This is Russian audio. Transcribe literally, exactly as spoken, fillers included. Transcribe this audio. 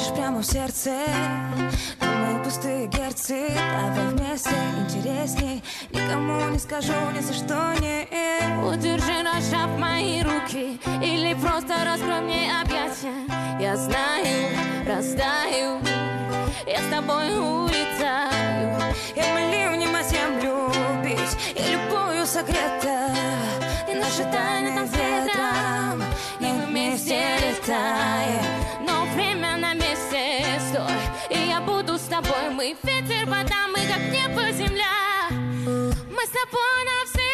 Дышишь прямо в сердце, думаю, пустые герцы. Давай вместе, интересней. Никому не скажу, ни за что не. Удержи на шаг мои руки, или просто раскрой мне объятия. Я знаю, растаю, я с тобой улетаю. Я молю небо землю любить, и любую согрета. И наши тайны там ветром, и мы вместе летаем. Но время на месте, стой, и я буду с тобой. Мы ветер, вода, мы как небо, земля. Мы с тобой навсегда.